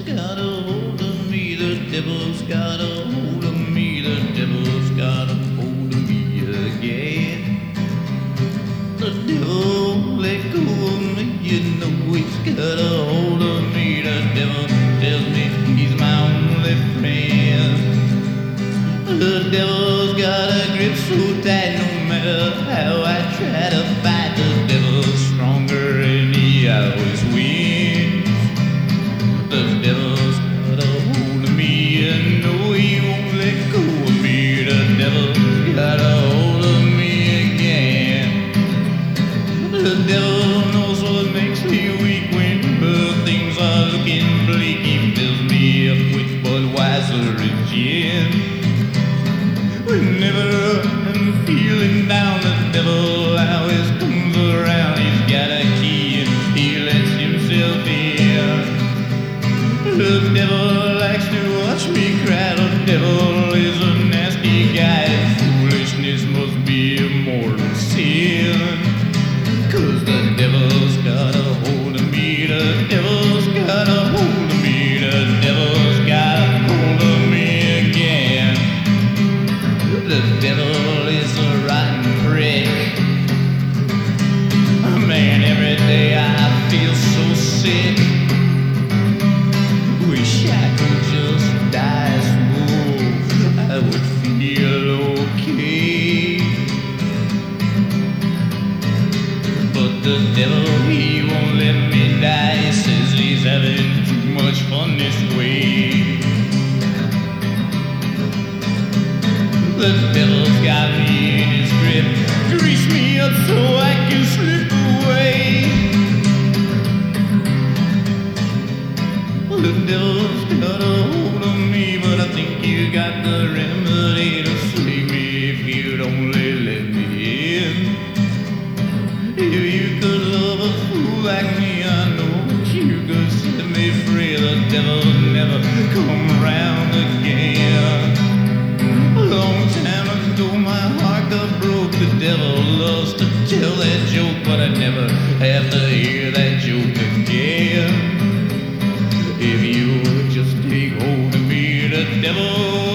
got a hold of me, the devil's got a hold of me, the devil's got a hold of me again. The devil let go of me, you know he's got a hold of me. The devil tells me he's my only friend. The devil's got a grip so tight, no matter how I try to fight. The devil's stronger and he always wins. The devil's got a hold of me, you know he won't let go of me. The devil's got a hold of me again. The devil knows what makes me weak when things are looking bleak. He fills me up with Budweiser and gin. Whenever I'm feeling down, the devil always comes around. He's got a key and he lets himself in. The devil likes to watch me cry. The devil is a nasty guy. Foolishness must be a mortal sin. 'Cause the devil's got a hold of me. The devil's got a hold of me. The devil's got a hold of me again. The devil is a rotten prick. Man, every day I feel so sick. Wish I could just die slow, I would feel okay. But the devil, he won't let me die. He says he's having too much fun this way. The devil's got me in his grip, grease me up so I can slip away. The devil's got a hold of me, but I think you got the remedy to save me if you'd only let me in. If you could love a fool like me, I know that you could set me free. The devil'll never come round again. A long time ago my heart got broke. The devil loves to tell that joke, but I never have to hear that joke again. If you would just take hold of me, the devil